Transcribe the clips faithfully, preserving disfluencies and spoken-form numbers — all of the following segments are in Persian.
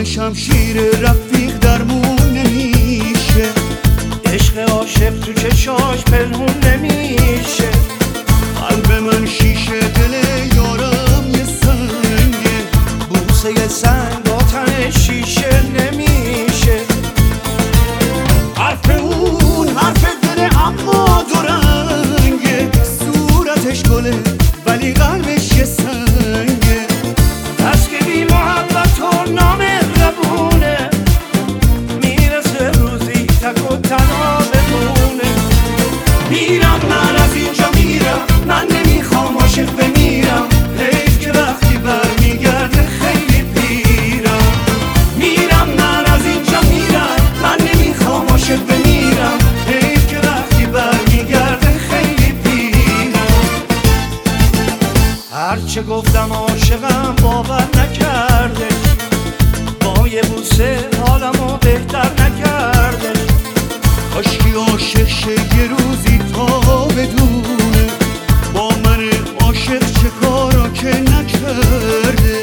مثل شمشیر رفیق درمون نمیشه، عشق عاشق تو چشاش پنهون نمیشه. قلب من شیشه دل یارم یه سنگه، بوسه سنگ با تن شیشه نمیشه. حرف اون حرف دل اما دو رنگه، صورتش گله ولی قلبش یه سنگه. پس که بی محبت و نامهربونه، میرسه روزی تک و تنها بمونه. میرم من از اینجا میرم، من نمیخوام عاشق بمیرم، حیف که وقتی برمیگرده خیلی پیرم. میرم من از اینجا میرم، من نمیخوام عاشق بمیرم، حیف که وقتی برمیگرده خیلی پیرم. هرچه گفتم عاشقم باور نکرده، با یه بوسه حالمو بهتر نکرده. کاشکی عاشق شه یه روزی تا بدونه، با من عاشق چه کارا که نکرده.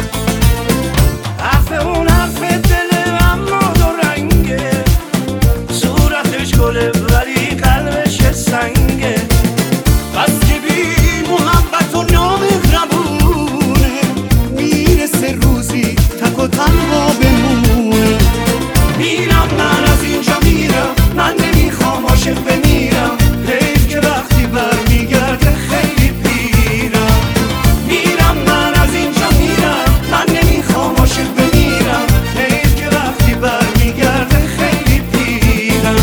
حرف اون حرف دل اما دو رنگه، صورتش گله ولی قلبش سنگه. بس که بی محبت و نامهربونه، میرسه روزی تک و تنها بمونه. میرم من از اینجا میرم، من نمیخوام عاشق بمیرم، حیف که وقتی برمیگرده خیلی پیرم. میرم من از اینجا میرم، من نمیخوام عاشق بمیرم، حیف که وقتی برمیگرده خیلی پیرم.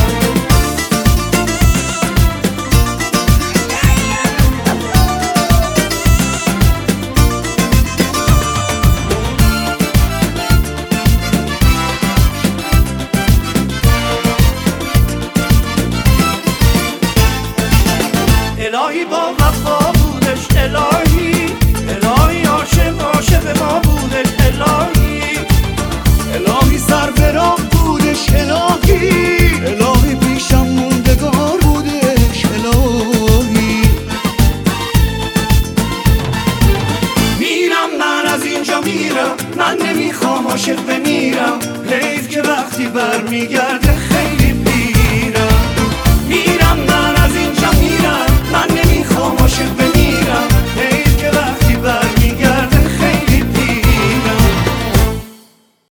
الهی با وفا بودش، الهی الهی عاشق عاشق ما بودش، الهی الهی سر به راه بودش، الهی الهی پیشم موندگار بودش، الهی. میرم من از اینجا میرم، من نمیخوام عاشق بمیرم، حیف که وقتی برمیگرد